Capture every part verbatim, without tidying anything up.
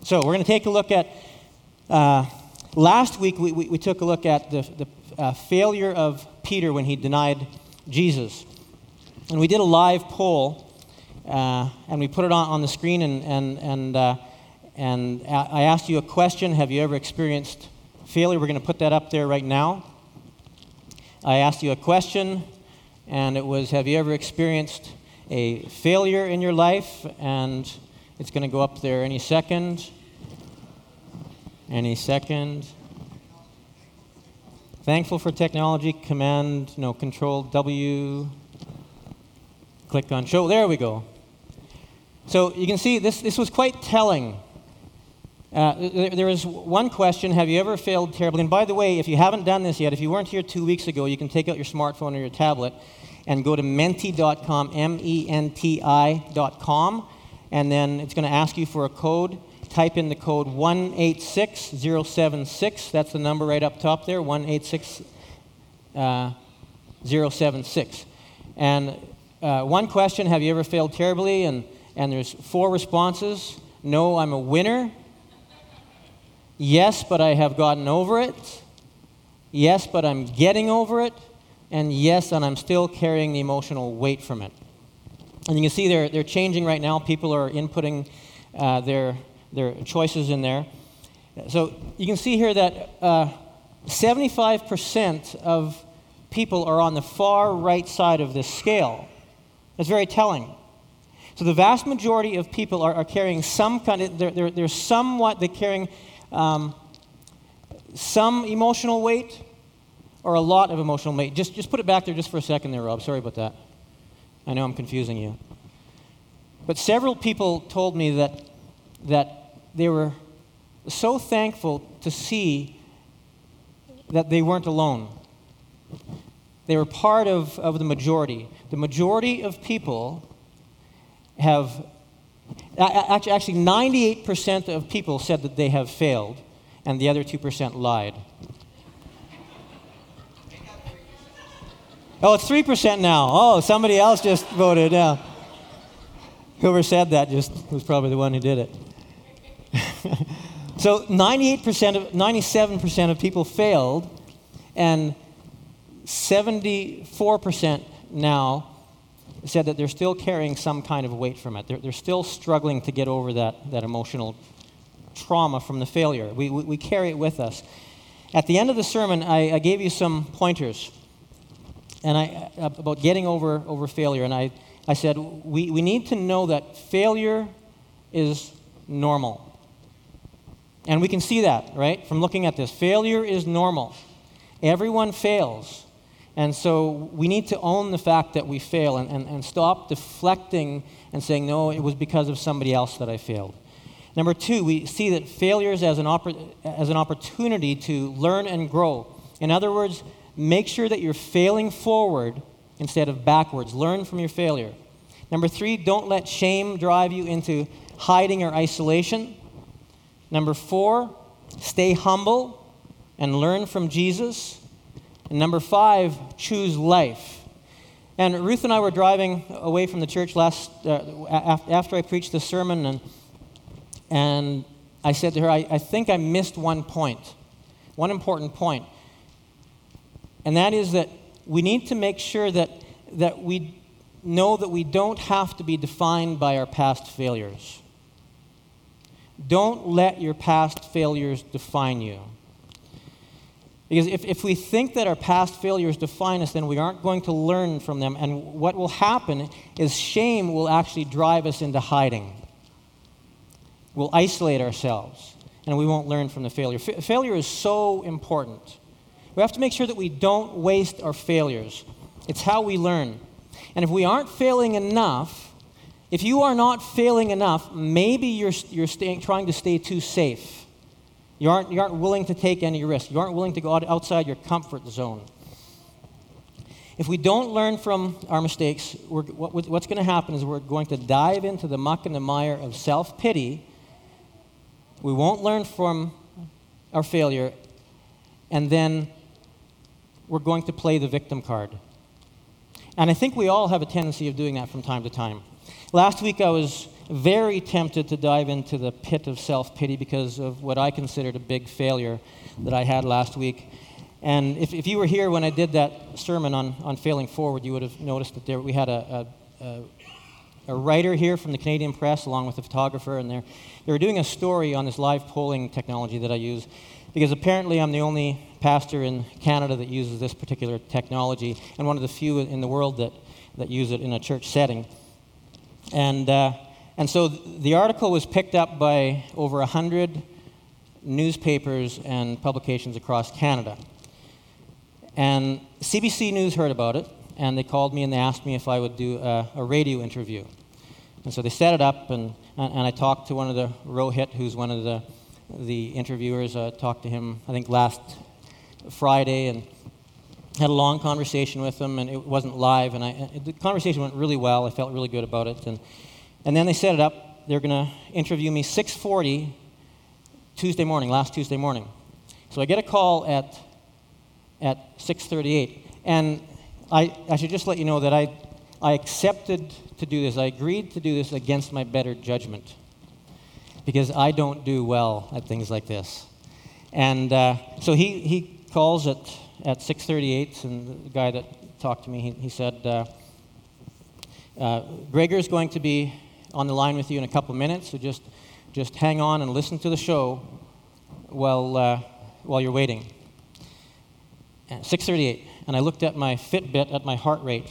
So we're going to take a look at, uh, last week we, we, we took a look at the, the uh, failure of Peter when he denied Jesus. And we did a live poll, uh, and we put it on, on the screen, and, and, and, uh, and I asked you a question: have you ever experienced failure? We're going to put that up there right now. I asked you a question, and it was, have you ever experienced a failure in your life? And it's going to go up there any second. Any second. Thankful for technology. Command, no, Control W. Click on show. There we go. So you can see this, this was quite telling. Uh, there, there was one question: have you ever failed terribly? And by the way, if you haven't done this yet, if you weren't here two weeks ago, you can take out your smartphone or your tablet and go to menti dot com, M E N T I dot com, and then it's going to ask you for a code. Type in the code one eight six zero seven six. That's the number right up top there, one eight six zero seven six. And uh, one question: have you ever failed terribly? And, and there's four responses. No, I'm a winner. Yes, but I have gotten over it. Yes, but I'm getting over it. And yes, and I'm still carrying the emotional weight from it. And you can see they're, they're changing right now. People are inputting uh, their, their choices in there. So you can see here that uh, seventy-five percent of people are on the far right side of this scale. That's very telling. So the vast majority of people are, are carrying some kind of, they're, they're, they're somewhat, they're carrying Um, some emotional weight or a lot of emotional weight. Just just put it back there just for a second there, Rob. Sorry about that. I know I'm confusing you. But several people told me that that they were so thankful to see that they weren't alone. They were part of, of the majority. The majority of people have Actually, actually, ninety-eight percent of people said that they have failed, and the other two percent lied. Oh, it's three percent now. Oh, somebody else just voted. Yeah. Whoever said that just was probably the one who did it. So ninety-eight percent of, ninety-seven percent of people failed, and seventy-four percent now said that they're still carrying some kind of weight from it. They're, they're still struggling to get over that, that emotional trauma from the failure. We, we, we carry it with us. At the end of the sermon, I, I gave you some pointers and I, about getting over, over failure. And I, I said, we, we need to know that failure is normal. And we can see that, right, from looking at this. Failure is normal. Everyone fails. And so we need to own the fact that we fail and, and, and stop deflecting and saying, no, it was because of somebody else that I failed. Number two, we see that failures as an, oppor- as an opportunity to learn and grow. In other words, make sure that you're failing forward instead of backwards. Learn from your failure. Number three, don't let shame drive you into hiding or isolation. Number four, stay humble and learn from Jesus. And number five, choose life. And Ruth and I were driving away from the church last uh, after I preached the sermon, and and I said to her, I, I think I missed one point, one important point, and that is that we need to make sure that that we know that we don't have to be defined by our past failures. Don't let your past failures define you. Because if, if we think that our past failures define us, then we aren't going to learn from them. And what will happen is shame will actually drive us into hiding. We'll isolate ourselves, and we won't learn from the failure. F- failure is so important. We have to make sure that we don't waste our failures. It's how we learn. And if we aren't failing enough, if you are not failing enough, maybe you're, you're staying, trying to stay too safe. You aren't, you aren't willing to take any risk. You aren't willing to go out, outside your comfort zone. If we don't learn from our mistakes, we're, what, what's going to happen is we're going to dive into the muck and the mire of self-pity. We won't learn from our failure, and then we're going to play the victim card. And I think we all have a tendency of doing that from time to time. Last week I was very tempted to dive into the pit of self-pity because of what I considered a big failure that I had last week. And if, if you were here when I did that sermon on, on failing forward, you would have noticed that there we had a, a, a, a writer here from the Canadian Press along with a photographer, and they're, they were doing a story on this live polling technology that I use, because apparently I'm the only pastor in Canada that uses this particular technology, and one of the few in the world that, that use it in a church setting. And uh, and so the article was picked up by over one hundred newspapers and publications across Canada. And C B C News heard about it, and they called me and they asked me if I would do a, a radio interview. And so they set it up, and, and I talked to one of the, Rohit, who's one of the, the interviewers. I talked to him, I think, last Friday, and had a long conversation with him, and it wasn't live, and I, the conversation went really well. I felt really good about it. And, and then they set it up. They're going to interview me six forty Tuesday morning, last Tuesday morning. So I get a call at at six thirty-eight. And I, I should just let you know that I, I accepted to do this. I agreed to do this against my better judgment, because I don't do well at things like this. And uh, so he, he calls at, at six thirty-eight, and the guy that talked to me, he, he said, uh, uh, Gregor's going to be on the line with you in a couple of minutes, so just, just hang on and listen to the show while, uh, while you're waiting. six thirty-eight, and I looked at my Fitbit at my heart rate,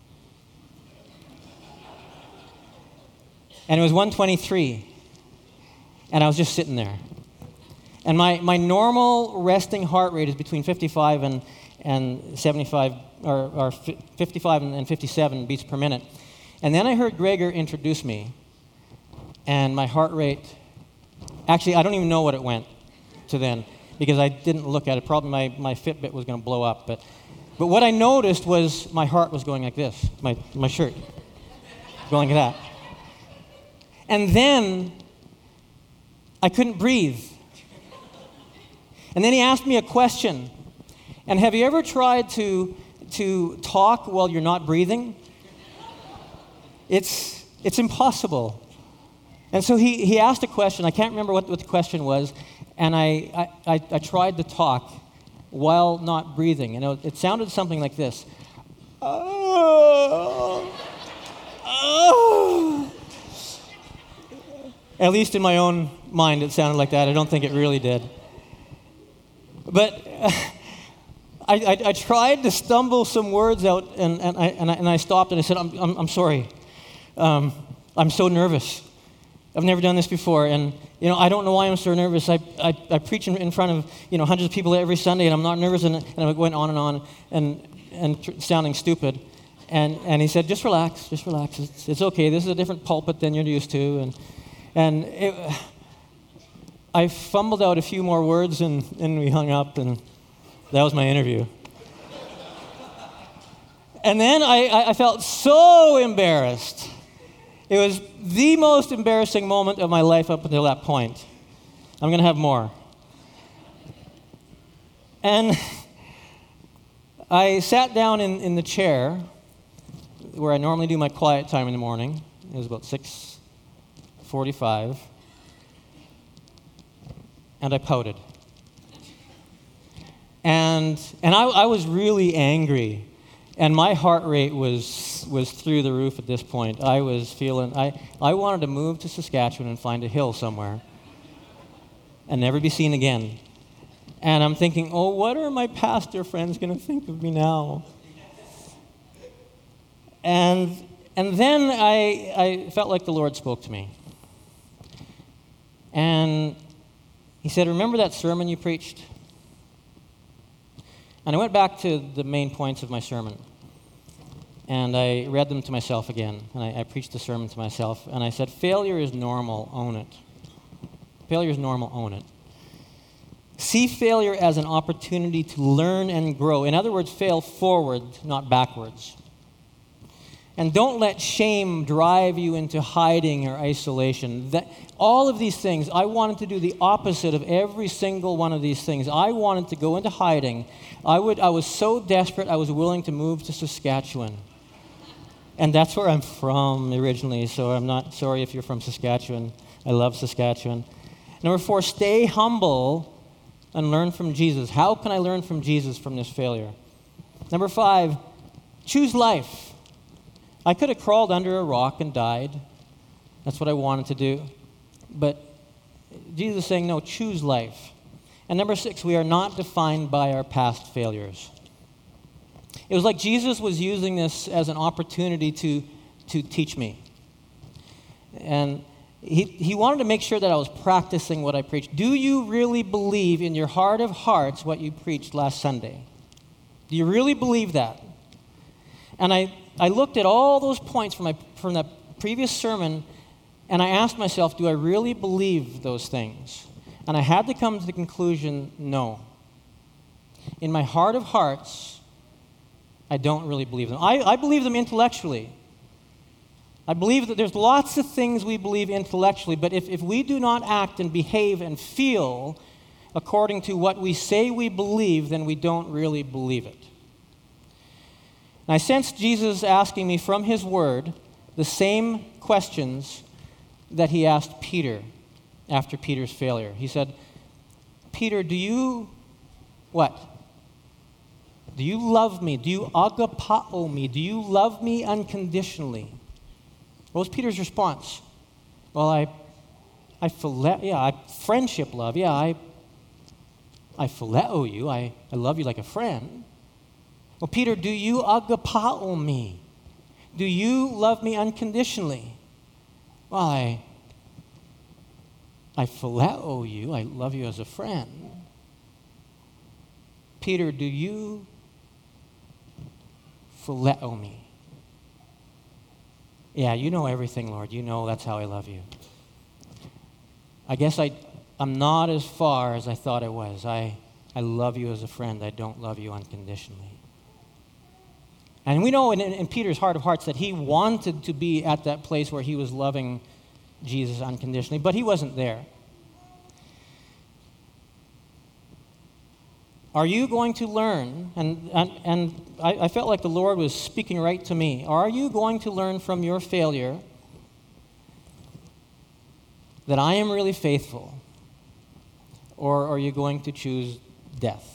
and it was one twenty-three, and I was just sitting there. And my, my normal resting heart rate is between fifty-five and, and seventy-five, or, or fifty-five and fifty-seven beats per minute. And then I heard Gregor introduce me, and my heart rate, actually, I don't even know what it went to then, because I didn't look at it. Probably my, my Fitbit was going to blow up. But but what I noticed was my heart was going like this, my, my shirt, going like that. And then I couldn't breathe. And then he asked me a question. And have you ever tried to, to talk while you're not breathing? It's, it's impossible. And so he, he asked a question. I can't remember what, what the question was. And I, I, I, I tried to talk while not breathing. And it, it sounded something like this. Oh, oh. At least in my own mind, it sounded like that. I don't think it really did. But uh, I, I, I tried to stumble some words out, and, and, I, and, I, and I stopped, and I said, I'm, I'm, I'm sorry. Um, I'm so nervous. I've never done this before, and you know I don't know why I'm so nervous. I, I, I preach in, in front of you know hundreds of people every Sunday, and I'm not nervous, and, and I went on and on, and and tr- sounding stupid. And and he said, just relax, just relax. It's, it's okay. This is a different pulpit than you're used to, and and it, I fumbled out a few more words, and, and we hung up, and that was my interview. And then I, I felt so embarrassed. It was the most embarrassing moment of my life up until that point. I'm going to have more. And I sat down in, in the chair where I normally do my quiet time in the morning. It was about six forty-five. And I pouted. And and I, I was really angry. And my heart rate was was through the roof at this point. I was feeling, I, I wanted to move to Saskatchewan and find a hill somewhere and never be seen again. And I'm thinking, oh, what are my pastor friends going to think of me now? And and then I I felt like the Lord spoke to me. And he said, remember that sermon you preached? And I went back to the main points of my sermon. And I read them to myself again. And I, I preached the sermon to myself. And I said, failure is normal, own it. Failure is normal, own it. See failure as an opportunity to learn and grow. In other words, fail forward, not backwards. And don't let shame drive you into hiding or isolation. That, all of these things, I wanted to do the opposite of every single one of these things. I wanted to go into hiding. I would. I was so desperate, I was willing to move to Saskatchewan. And that's where I'm from originally, so I'm not sorry if you're from Saskatchewan. I love Saskatchewan. Number four, stay humble and learn from Jesus. How can I learn from Jesus from this failure? Number five, choose life. I could have crawled under a rock and died. That's what I wanted to do. But Jesus is saying, no, choose life. And number six, we are not defined by our past failures. It was like Jesus was using this as an opportunity to, to teach me. And he, he wanted to make sure that I was practicing what I preached. Do you really believe in your heart of hearts what you preached last Sunday? Do you really believe that? And I, I looked at all those points from, my, from the previous sermon, and I asked myself, do I really believe those things? And I had to come to the conclusion, no. In my heart of hearts, I don't really believe them. I, I believe them intellectually. I believe that there's lots of things we believe intellectually, but if, if we do not act and behave and feel according to what we say we believe, then we don't really believe it. And I sensed Jesus asking me from his word the same questions that he asked Peter after Peter's failure. He said, Peter, do you, what? Do you love me? Do you agapao me? Do you love me unconditionally? What was Peter's response? Well, I, I phile- yeah, I, friendship love. Yeah, I, I phileo you. I, I love you like a friend. Well, Peter, do you agapao me? Do you love me unconditionally? Well, I, I phileo you. I love you as a friend. Peter, do you phileo me? Yeah, you know everything, Lord. You know that's how I love you. I guess I, I'm not as far as I thought I was. I, I love you as a friend. I don't love you unconditionally. And we know in, in Peter's heart of hearts that he wanted to be at that place where he was loving Jesus unconditionally, but he wasn't there. Are you going to learn, and, and, and I, I felt like the Lord was speaking right to me, are you going to learn from your failure that I am really faithful, or are you going to choose death?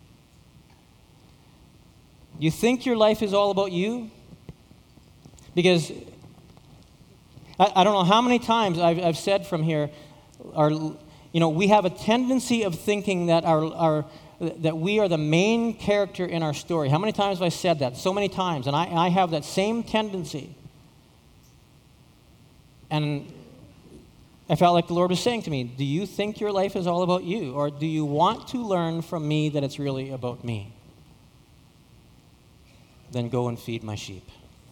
You think your life is all about you? Because I, I don't know how many times I've, I've said from here, our, you know, we have a tendency of thinking that our, our that we are the main character in our story. How many times have I said that? So many times. And I, I have that same tendency. And I felt like the Lord was saying to me, do you think your life is all about you? Or do you want to learn from me that it's really about me? Then go and feed my sheep.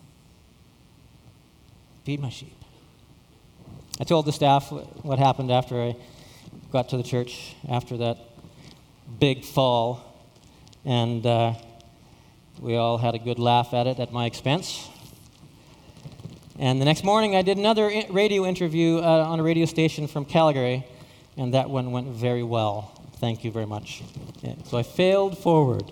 Feed my sheep. I told the staff what happened after I got to the church after that big fall, and uh, we all had a good laugh at it at my expense. And the next morning, I did another I- radio interview uh, on a radio station from Calgary, and that one went very well. Thank you very much. Yeah, so I failed forward.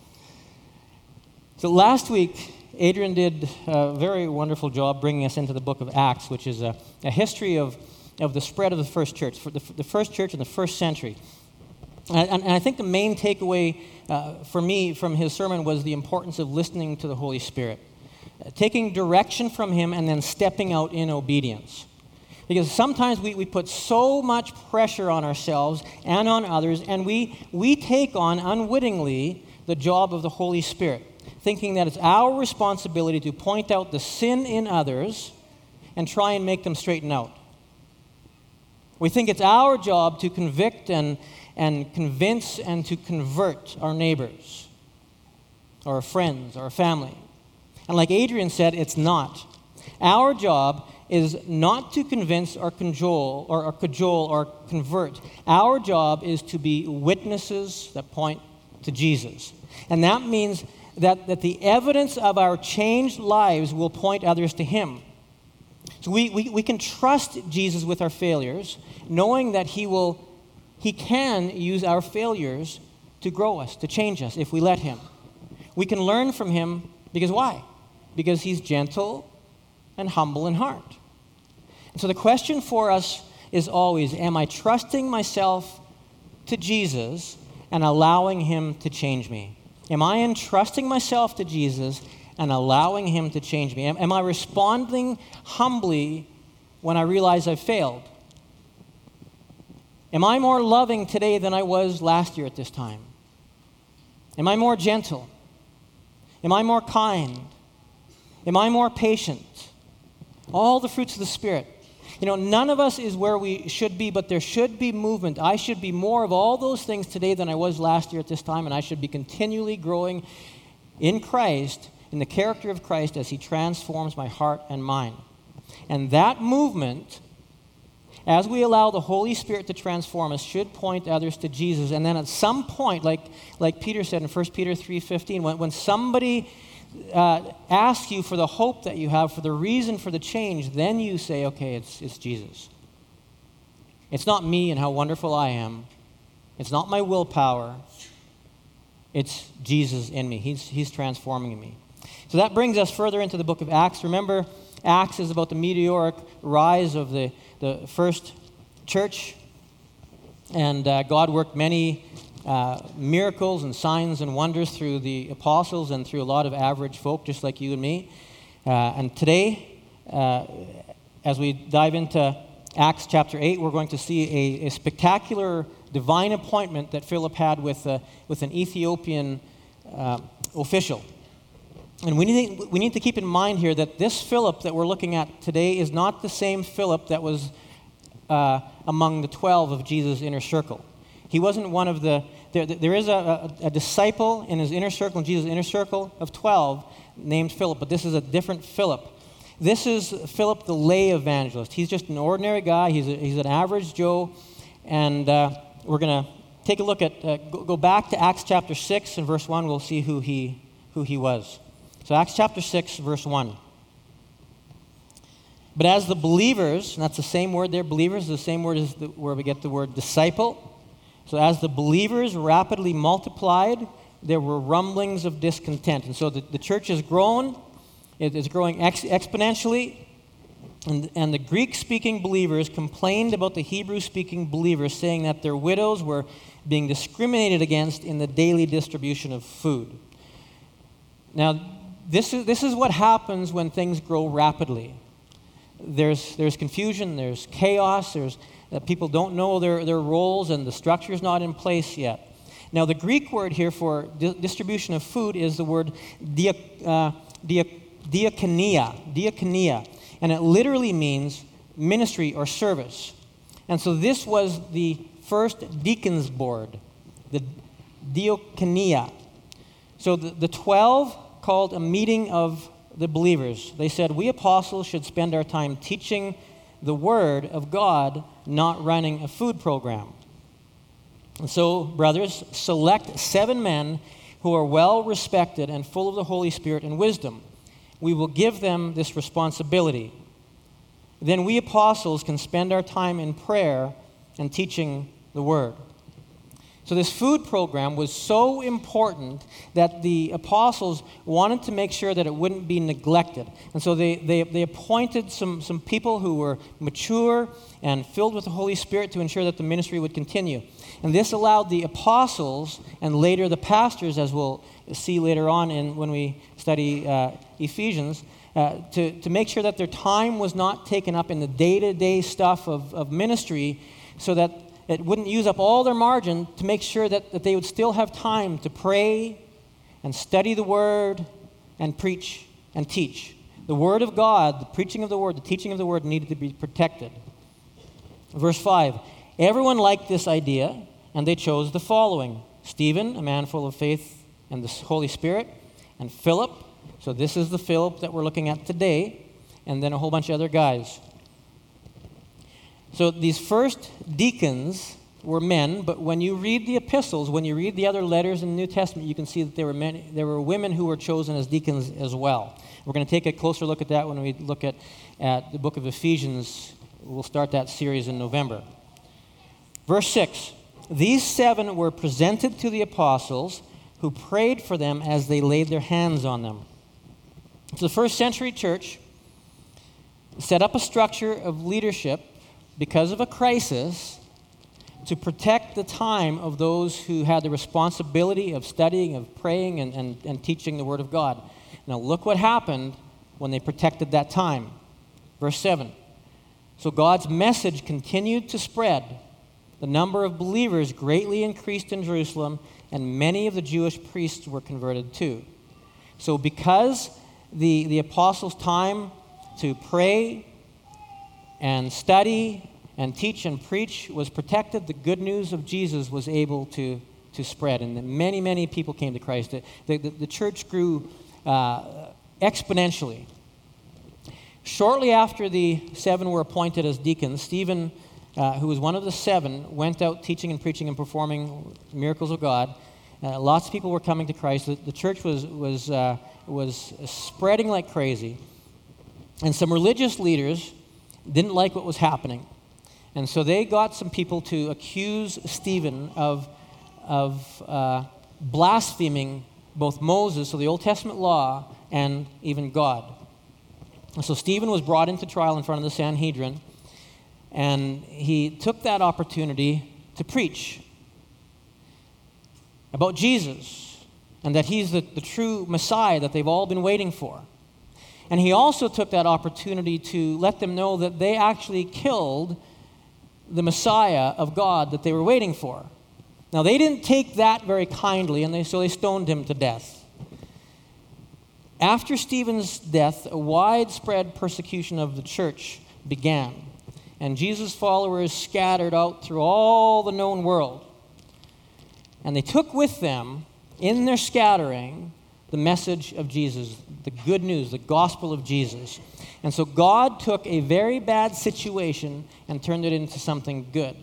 So last week, Adrian did a very wonderful job bringing us into the book of Acts, which is a, a history of, of the spread of the first church, for the, the first church in the first century. And, and I think the main takeaway uh, for me from his sermon was the importance of listening to the Holy Spirit, uh, taking direction from him and then stepping out in obedience. Because sometimes we, we put so much pressure on ourselves and on others, and we, we take on unwittingly the job of the Holy Spirit, thinking that it's our responsibility to point out the sin in others and try and make them straighten out. We think it's our job to convict and and convince and to convert our neighbors, or our friends, or our family. And like Adrian said, it's not. Our job is not to convince or cajole or, or cajole or convert. Our job is to be witnesses that point to Jesus. And that means that, that the evidence of our changed lives will point others to him. So we, we, we can trust Jesus with our failures, knowing that he will He can use our failures to grow us, to change us, if we let him. We can learn from him because why? because he's gentle and humble in heart. And so the question for us is always, am I trusting myself to Jesus and allowing him to change me? Am I entrusting myself to Jesus and allowing him to change me? Am, am I responding humbly when I realize I've failed? Am I more loving today than I was last year at this time? Am I more gentle? Am I more kind? Am I more patient? All the fruits of the Spirit. You know, none of us is where we should be, but there should be movement. I should be more of all those things today than I was last year at this time, and I should be continually growing in Christ, in the character of Christ as he transforms my heart and mind. And that movement, as we allow the Holy Spirit to transform us, should point others to Jesus. And then at some point, like, like Peter said in First Peter three fifteen, when, when somebody uh, asks you for the hope that you have, for the reason for the change, then you say, okay, it's, it's Jesus. It's not me and how wonderful I am. It's not my willpower. It's Jesus in me. He's, he's transforming me. So that brings us further into the book of Acts. Remember, Acts is about the meteoric rise of the, the first church. And uh, God worked many uh, miracles and signs and wonders through the apostles and through a lot of average folk just like you and me. Uh, and today, uh, as we dive into Acts chapter eight, we're going to see a, a spectacular divine appointment that Philip had with, uh, with an Ethiopian uh, official. And we need, we need to keep in mind here that this Philip that we're looking at today is not the same Philip that was uh, among the twelve of Jesus' inner circle. He wasn't one of the, there, there is a, a, a disciple in his inner circle, in Jesus' inner circle of twelve, named Philip, but this is a different Philip. This is Philip the lay evangelist. He's just an ordinary guy. He's, a, he's an average Joe. And uh, we're going to take a look at, uh, go, go back to Acts chapter six and verse one. We'll see who he, who he was. So Acts chapter six, verse one. But as the believers, and that's the same word there, believers is the same word as the, where we get the word disciple. So as the believers rapidly multiplied, there were rumblings of discontent. And so the, the church has grown. It is growing ex- exponentially. And, and the Greek-speaking believers complained about the Hebrew-speaking believers, saying that their widows were being discriminated against in the daily distribution of food. Now, This is, this is what happens when things grow rapidly. There's, there's confusion, there's chaos, there's uh, people don't know their, their roles, and the structure is not in place yet. Now, the Greek word here for di- distribution of food is the word dia, uh, dia, diakonia, diakonia, and it literally means ministry or service. And so this was the first deacon's board, the diakonia. So the, the twelve called a meeting of the believers. They said, we apostles should spend our time teaching the word of God, not running a food program. And so, brothers, select seven men who are well respected and full of the Holy Spirit and wisdom. We will give them this responsibility. Then we apostles can spend our time in prayer and teaching the word. So this food program was so important that the apostles wanted to make sure that it wouldn't be neglected. And so they, they, they appointed some, some people who were mature and filled with the Holy Spirit to ensure that the ministry would continue. And this allowed the apostles and later the pastors, as we'll see later on in, when we study uh, Ephesians, uh, to, to make sure that their time was not taken up in the day-to-day stuff of, of ministry, so that it wouldn't use up all their margin, to make sure that, that they would still have time to pray and study the Word and preach and teach. The Word of God, the preaching of the Word, the teaching of the Word needed to be protected. Verse five, everyone liked this idea, and they chose the following: Stephen, a man full of faith and the Holy Spirit, and Philip. So this is the Philip that we're looking at today, and then a whole bunch of other guys. So these first deacons were men, but when you read the epistles, when you read the other letters in the New Testament, you can see that there were many, there were women who were chosen as deacons as well. We're going to take a closer look at that when we look at, at the book of Ephesians. We'll start that series in November. Verse six, these seven were presented to the apostles, who prayed for them as they laid their hands on them. So the first century church set up a structure of leadership because of a crisis to protect the time of those who had the responsibility of studying, of praying, and, and, and teaching the Word of God. Now look what happened when they protected that time. Verse seven. So God's message continued to spread. The number of believers greatly increased in Jerusalem, and many of the Jewish priests were converted too. So because the, the apostles' time to pray and study and teach and preach was protected, the good news of Jesus was able to, to spread. And many, many people came to Christ. The, the, the church grew uh, exponentially. Shortly after the seven were appointed as deacons, Stephen, uh, who was one of the seven, went out teaching and preaching and performing miracles of God. Uh, lots of people were coming to Christ. The, the church was, was, uh, was spreading like crazy. And some religious leaders didn't like what was happening. And so they got some people to accuse Stephen of, of uh, blaspheming both Moses, so the Old Testament law, and even God. And so Stephen was brought into trial in front of the Sanhedrin, and he took that opportunity to preach about Jesus and that he's the, the true Messiah that they've all been waiting for. And he also took that opportunity to let them know that they actually killed the Messiah of God that they were waiting for. Now, they didn't take that very kindly, and they, so they stoned him to death. After Stephen's death, a widespread persecution of the church began, and Jesus' followers scattered out through all the known world. And they took with them, in their scattering, the message of Jesus, the good news, the gospel of Jesus. And so God took a very bad situation and turned it into something good.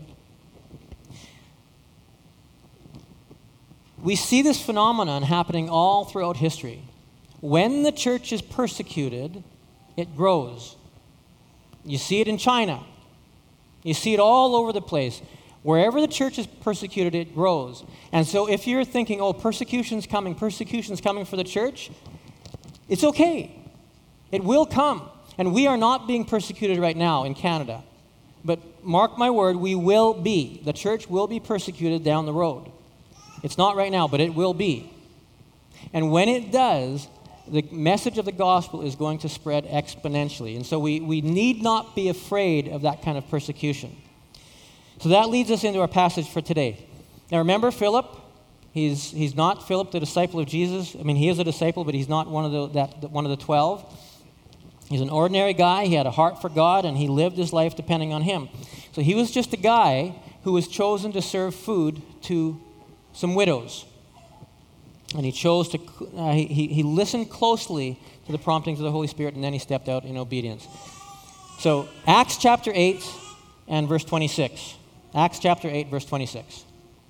We see this phenomenon happening all throughout history. When the church is persecuted, it grows. You see it in China. You see it all over the place. Wherever the church is persecuted, it grows. And so if you're thinking, oh, persecution's coming, persecution's coming for the church, it's okay. It will come. And we are not being persecuted right now in Canada. But mark my word, we will be. The church will be persecuted down the road. It's not right now, but it will be. And when it does, the message of the gospel is going to spread exponentially. And so we, we need not be afraid of that kind of persecution. So that leads us into our passage for today. Now remember Philip? He's, he's not Philip, the disciple of Jesus. I mean, he is a disciple, but he's not one of the, that, one of the twelve. He's an ordinary guy. He had a heart for God, and he lived his life depending on him. So he was just a guy who was chosen to serve food to some widows. And he chose to, uh, he, he listened closely to the promptings of the Holy Spirit, and then he stepped out in obedience. So Acts chapter eight and verse twenty-six. Acts chapter eight, verse twenty-six.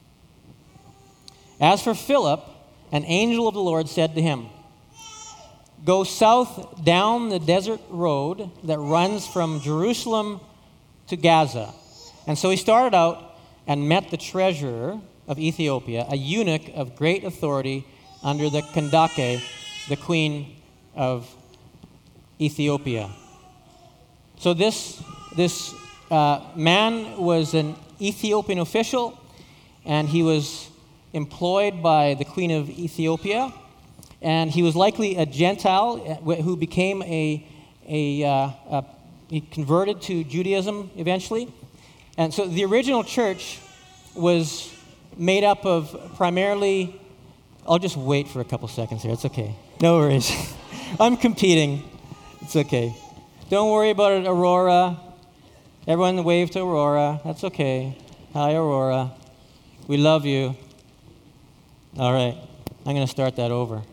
As for Philip, an angel of the Lord said to him, "Go south down the desert road that runs from Jerusalem to Gaza." And so he started out and met the treasurer of Ethiopia, a eunuch of great authority under the Kandake, the queen of Ethiopia. So this, this uh, man was an Ethiopian official, and he was employed by the queen of Ethiopia, and he was likely a Gentile who became a, a, uh, a he converted to Judaism eventually. And so the original church was made up of primarily, I'll just wait for a couple seconds here, it's okay. No worries. I'm competing. It's okay. Don't worry about it, Aurora. Everyone wave to Aurora. That's okay. Hi, Aurora. We love you. All right. I'm going to start that over.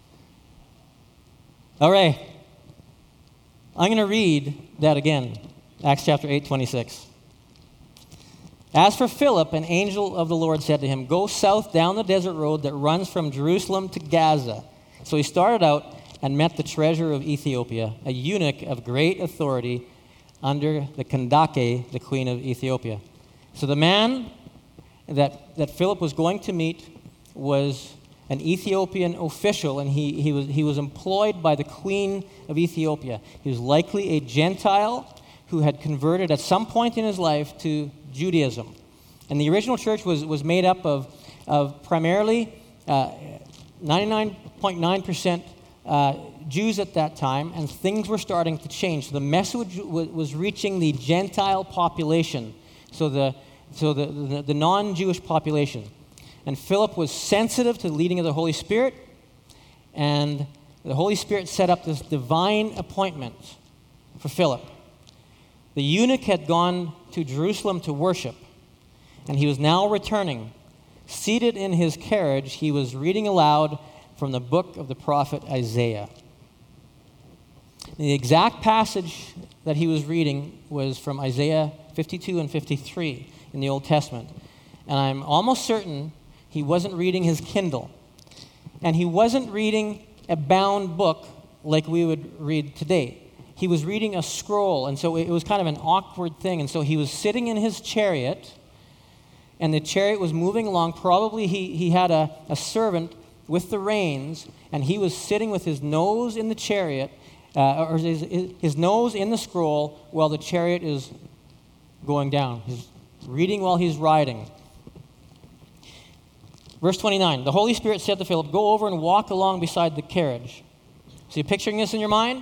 All right. I'm going to read that again. Acts chapter eight, twenty-six. As for Philip, an angel of the Lord said to him, "Go south down the desert road that runs from Jerusalem to Gaza." So he started out and met the treasurer of Ethiopia, a eunuch of great authority under the Kandake, the queen of Ethiopia. So the man that, that Philip was going to meet was an Ethiopian official, and he, he, was, he was employed by the queen of Ethiopia. He was likely a Gentile who had converted at some point in his life to Judaism. And the original church was, was made up of, of primarily uh, ninety-nine point nine percent uh, Jews at that time, and things were starting to change. So the message was, was reaching the Gentile population, so the, so the, the, the non-Jewish population. And Philip was sensitive to the leading of the Holy Spirit, and the Holy Spirit set up this divine appointment for Philip. The eunuch had gone to Jerusalem to worship, and he was now returning. Seated in his carriage, he was reading aloud from the book of the prophet Isaiah. The exact passage that he was reading was from Isaiah fifty-two and fifty-three in the Old Testament. And I'm almost certain he wasn't reading his Kindle. And he wasn't reading a bound book like we would read today. He was reading a scroll, and so it was kind of an awkward thing. And so he was sitting in his chariot, and the chariot was moving along. Probably he, he had a, a servant with the reins, and he was sitting with his nose in the chariot, uh, or his, his nose in the scroll while the chariot is going down. He's reading while he's riding. Verse twenty-nine, the Holy Spirit said to Philip, go over and walk along beside the carriage. So you picturing this in your mind?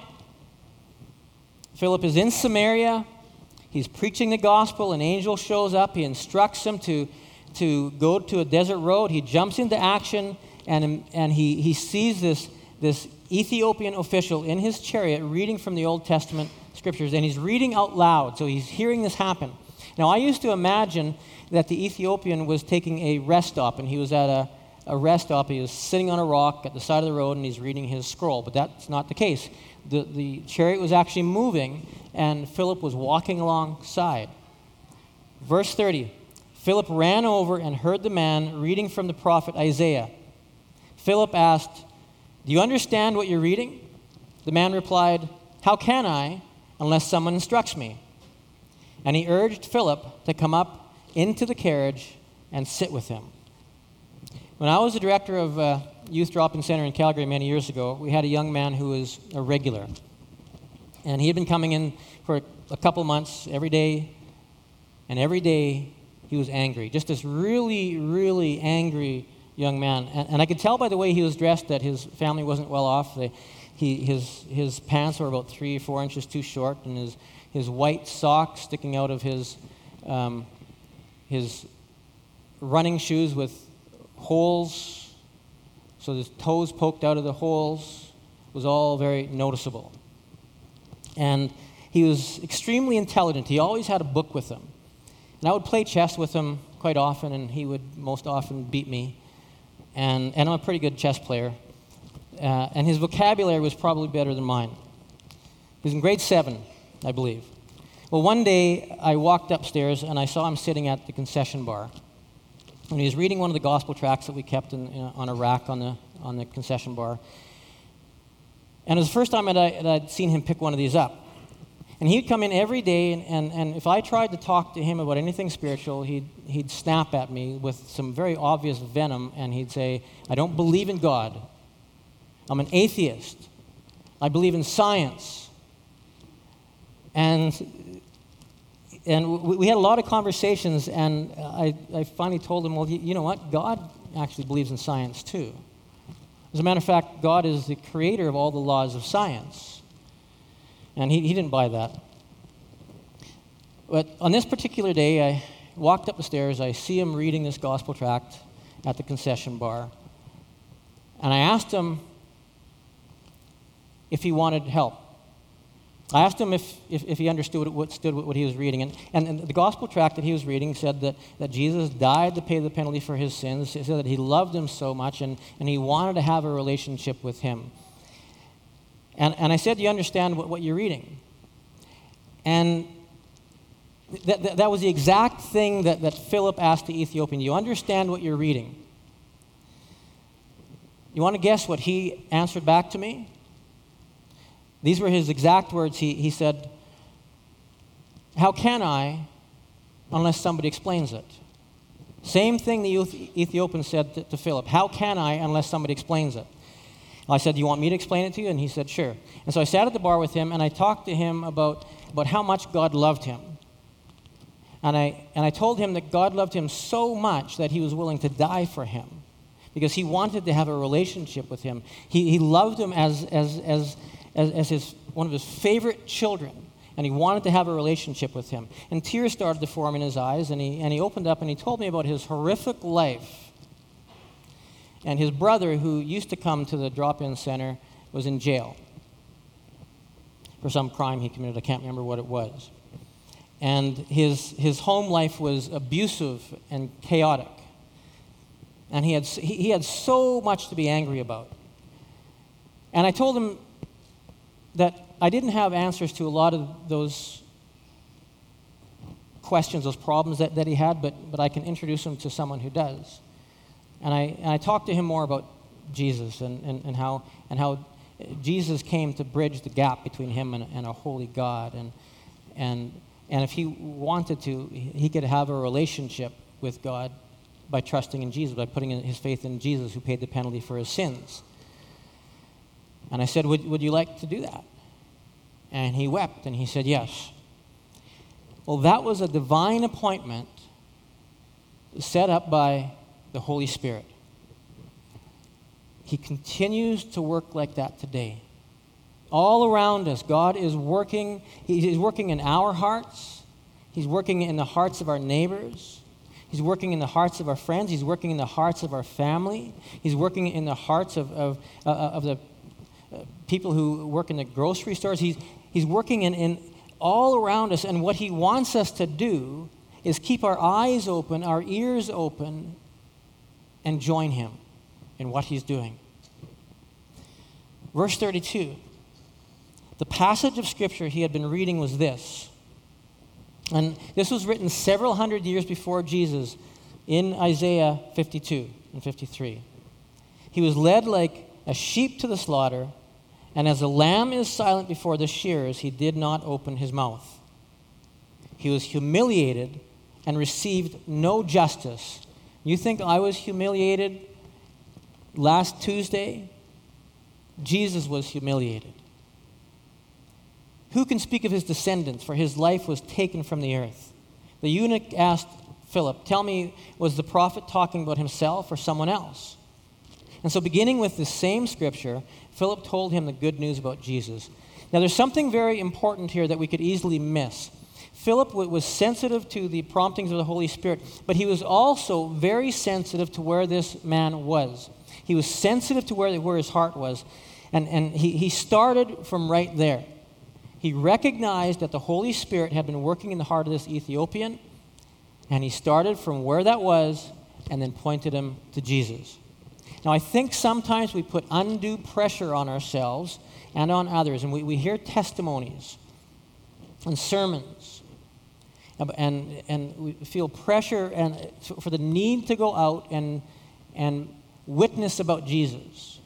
Philip is in Samaria. He's preaching the gospel. An angel shows up. He instructs him to, to go to a desert road. He jumps into action, and, and he, he sees this, this Ethiopian official in his chariot reading from the Old Testament scriptures, and he's reading out loud, so he's hearing this happen. Now, I used to imagine that the Ethiopian was taking a rest stop, and he was at a, a rest stop. He was sitting on a rock at the side of the road, and he's reading his scroll, but that's not the case. The, the chariot was actually moving, and Philip was walking alongside. Verse thirty, Philip ran over and heard the man reading from the prophet Isaiah. Philip asked, do you understand what you're reading? The man replied, how can I unless someone instructs me? And he urged Philip to come up into the carriage and sit with him. When I was the director of a youth drop-in center in Calgary many years ago, we had a young man who was a regular. And he had been coming in for a couple months every day, and every day he was angry. Just this really, really angry young man. And, and I could tell by the way he was dressed that his family wasn't well off. They, he, his, his pants were about three or four inches too short, and his, his white socks sticking out of his, um, his running shoes with holes, so his toes poked out of the holes, was all very noticeable. And he was extremely intelligent. He always had a book with him. And I would play chess with him quite often, and he would most often beat me. And, and I'm a pretty good chess player. Uh, and his vocabulary was probably better than mine. He was in grade seven, I believe. Well, one day I walked upstairs, and I saw him sitting at the concession bar. And he was reading one of the gospel tracts that we kept in, in, on a rack on the, on the concession bar. And it was the first time that, I, that I'd seen him pick one of these up. And he'd come in every day, and, and, and if I tried to talk to him about anything spiritual, he'd, he'd snap at me with some very obvious venom, and he'd say, I don't believe in God. I'm an atheist. I believe in science. And, and we, we had a lot of conversations, and I, I finally told him, well, you, you know what? God actually believes in science too. As a matter of fact, God is the creator of all the laws of science. And he, he didn't buy that. But on this particular day, I walked up the stairs. I see him reading this gospel tract at the concession bar. And I asked him if he wanted help. I asked him if, if, if he understood what, stood what he was reading. And, and, and the gospel tract that he was reading said that, that Jesus died to pay the penalty for his sins. It said that he loved him so much, and, and he wanted to have a relationship with him. And, and I said, do you understand what, what you're reading? And that, that, that was the exact thing that, that Philip asked the Ethiopian. Do you understand what you're reading? You want to guess what he answered back to me? These were his exact words. He, he said, how can I unless somebody explains it? Same thing the Ethiopian said to, to Philip. How can I unless somebody explains it? I said, do you want me to explain it to you? And he said, sure. And so I sat at the bar with him, and I talked to him about, about how much God loved him. And I, and I told him that God loved him so much that he was willing to die for him because he wanted to have a relationship with him. He, he loved him as, as, as, as, as his, one of his favorite children, and he wanted to have a relationship with him. And tears started to form in his eyes, and he, and he opened up and he told me about his horrific life. And his brother, who used to come to the drop-in center, was in jail for some crime he committed. I can't remember what it was. And his, his home life was abusive and chaotic. And he had, he, he had so much to be angry about. And I told him that I didn't have answers to a lot of those questions, those problems that, that he had, but, but I can introduce him to someone who does. And I, and I talked to him more about Jesus and, and, and, how, and how Jesus came to bridge the gap between him and, and a holy God. And, and And if he wanted to, he could have a relationship with God by trusting in Jesus, by putting his faith in Jesus who paid the penalty for his sins. And I said, would, would you like to do that? And he wept and he said, yes. Well, that was a divine appointment set up by the Holy Spirit. He continues to work like that today. All around us, God is working. He's working in our hearts. He's working in the hearts of our neighbors. He's working in the hearts of our friends. He's working in the hearts of our family. He's working in the hearts of, of, uh, of the uh, people who work in the grocery stores. He's, he's working in, in all around us. And what he wants us to do is keep our eyes open, our ears open, and join him in what he's doing. Verse thirty-two. The passage of Scripture he had been reading was this. And this was written several hundred years before Jesus in Isaiah fifty-two and fifty-three. He was led like a sheep to the slaughter, and as a lamb is silent before the shearers, he did not open his mouth. He was humiliated and received no justice. You think I was humiliated last Tuesday? Jesus was humiliated. Who can speak of his descendants? For his life was taken from the earth. The eunuch asked Philip, tell me, was the prophet talking about himself or someone else? And so beginning with the same scripture, Philip told him the good news about Jesus. Now there's something very important here that we could easily miss. Philip was sensitive to the promptings of the Holy Spirit, but he was also very sensitive to where this man was. He was sensitive to where, where his heart was. And, and he, he started from right there. He recognized that the Holy Spirit had been working in the heart of this Ethiopian, and he started from where that was and then pointed him to Jesus. Now, I think sometimes we put undue pressure on ourselves and on others, and we, we hear testimonies and sermons, and, and we feel pressure and for the need to go out and, and witness about Jesus.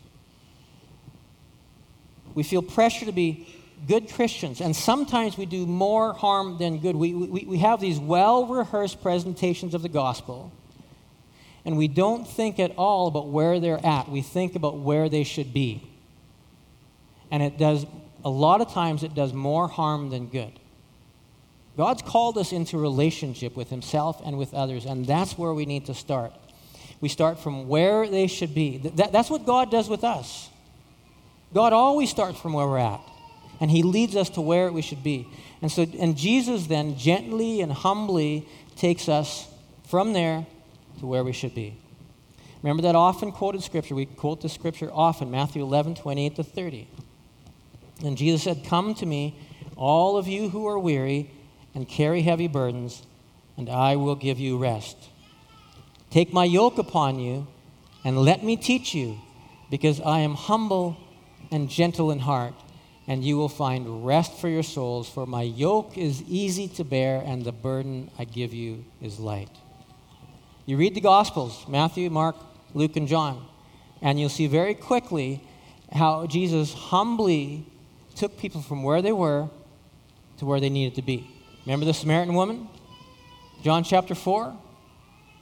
We feel pressure to be good Christians, and sometimes we do more harm than good. We, we, we have these well-rehearsed presentations of the gospel, and we don't think at all about where they're at. We think about where they should be. And it does, a lot of times it does more harm than good. God's called us into relationship with himself and with others, and that's where we need to start. We start from where they should be. That, that's what God does with us. God always starts from where we're at. And he leads us to where we should be. And so, and Jesus then gently and humbly takes us from there to where we should be. Remember that often quoted scripture. We quote the scripture often, Matthew eleven, twenty-eight to thirty. And Jesus said, come to me, all of you who are weary and carry heavy burdens, and I will give you rest. Take my yoke upon you and let me teach you, because I am humble and gentle in heart, and you will find rest for your souls, for my yoke is easy to bear, and the burden I give you is light. You read the Gospels, Matthew, Mark, Luke, and John, and you'll see very quickly how Jesus humbly took people from where they were to where they needed to be. Remember the Samaritan woman? John chapter four?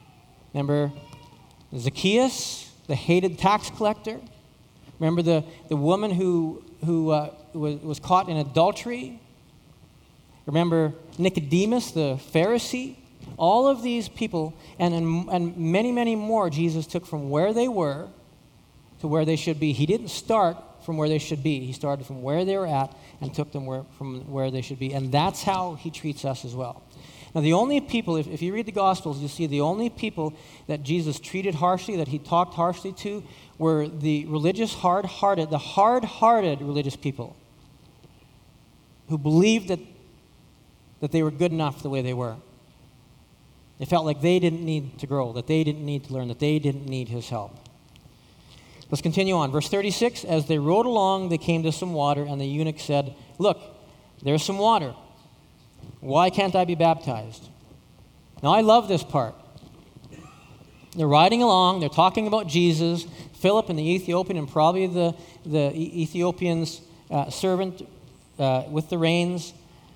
Remember Zacchaeus, the hated tax collector? Remember the, the woman who, who uh, was, was caught in adultery? Remember Nicodemus, the Pharisee? All of these people, and, and, and many, many more, Jesus took from where they were to where they should be. He didn't start from where they should be. He started from where they were at and took them where, from where they should be. And that's how he treats us as well. Now, the only people, if, if you read the Gospels, you'll see the only people that Jesus treated harshly, that he talked harshly to, were the religious, hard-hearted, the hard-hearted religious people who believed that, that they were good enough the way they were. They felt like they didn't need to grow, that they didn't need to learn, that they didn't need his help. Let's continue on. Verse thirty-six, as they rode along, they came to some water, and the eunuch said, "Look, there's some water. Why can't I be baptized?" Now, I love this part. They're riding along. They're talking about Jesus. Philip and the Ethiopian, and probably the, the Ethiopian's uh, servant uh, with the reins,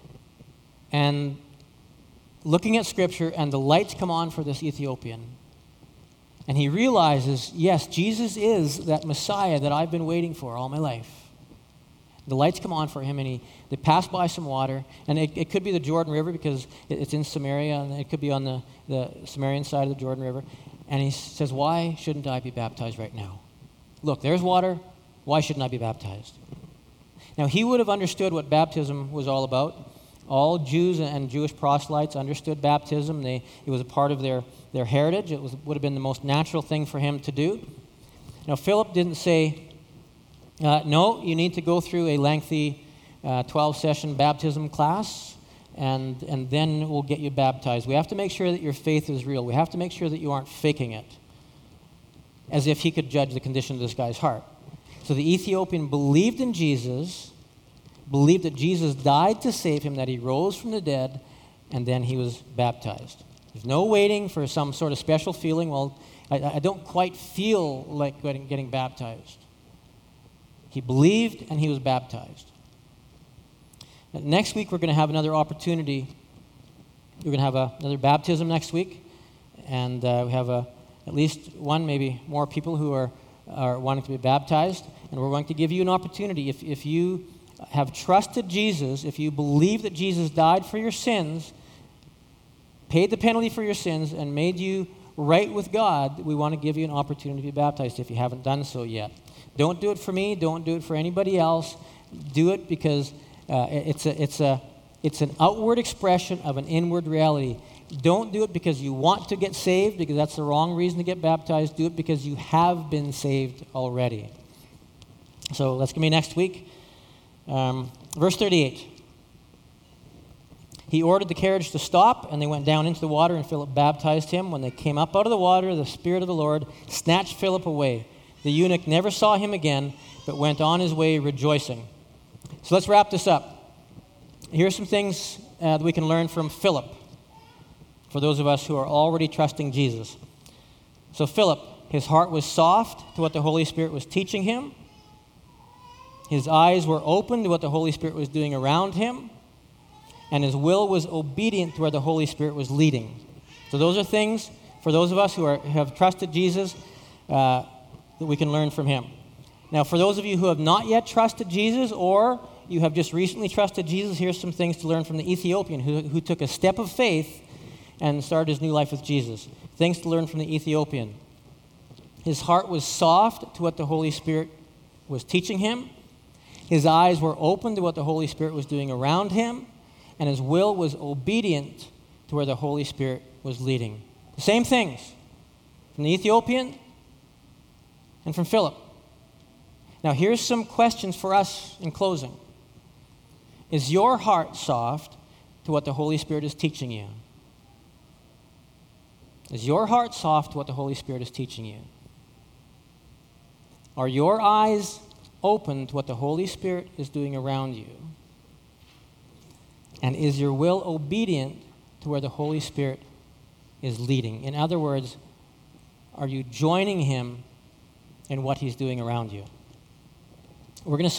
and looking at Scripture, and the lights come on for this Ethiopian. And he realizes, yes, Jesus is that Messiah that I've been waiting for all my life. The lights come on for him, and he, they pass by some water. And it, it could be the Jordan River because it, it's in Samaria, and it could be on the, the Samaritan side of the Jordan River. And he says, why shouldn't I be baptized right now? Look, there's water. Why shouldn't I be baptized? Now, he would have understood what baptism was all about. All Jews and Jewish proselytes understood baptism. They, it was a part of their, their heritage. It was, would have been the most natural thing for him to do. Now, Philip didn't say, uh, no, you need to go through a lengthy uh, twelve-session baptism class, and, and then we'll get you baptized. We have to make sure that your faith is real. We have to make sure that you aren't faking it, as if he could judge the condition of this guy's heart. So the Ethiopian believed in Jesus, believed that Jesus died to save him, that he rose from the dead, and then he was baptized. There's no waiting for some sort of special feeling. Well, I, I don't quite feel like getting, getting baptized. He believed and he was baptized. Next week, we're going to have another opportunity. We're going to have a, another baptism next week, and uh, we have a, at least one, maybe more people who are, are wanting to be baptized, and we're going to give you an opportunity. If, if you have trusted Jesus, if you believe that Jesus died for your sins, paid the penalty for your sins, and made you right with God, we want to give you an opportunity to be baptized if you haven't done so yet. Don't do it for me. Don't do it for anybody else. Do it because uh, it's a, it's a, it's an outward expression of an inward reality. Don't do it because you want to get saved, because that's the wrong reason to get baptized. Do it because you have been saved already. So that's going to be next week. Um, verse thirty-eight. He ordered the carriage to stop, and they went down into the water, and Philip baptized him. When they came up out of the water, the Spirit of the Lord snatched Philip away. The eunuch never saw him again, but went on his way rejoicing. So let's wrap this up. Here's some things uh, that we can learn from Philip, for those of us who are already trusting Jesus. So Philip, his heart was soft to what the Holy Spirit was teaching him. His eyes were open to what the Holy Spirit was doing around him. And his will was obedient to where the Holy Spirit was leading. So those are things, for those of us who are, have trusted Jesus, uh, that we can learn from him. Now, for those of you who have not yet trusted Jesus, or you have just recently trusted Jesus, here's some things to learn from the Ethiopian who, who took a step of faith and started his new life with Jesus. Things to learn from the Ethiopian. His heart was soft to what the Holy Spirit was teaching him. His eyes were open to what the Holy Spirit was doing around him. And his will was obedient to where the Holy Spirit was leading. The same things from the Ethiopian and from Philip. Now, here's some questions for us in closing. Is your heart soft to what the Holy Spirit is teaching you? Is your heart soft to what the Holy Spirit is teaching you? Are your eyes open to what the Holy Spirit is doing around you? And is your will obedient to where the Holy Spirit is leading? In other words, are you joining him in what he's doing around you? We're going to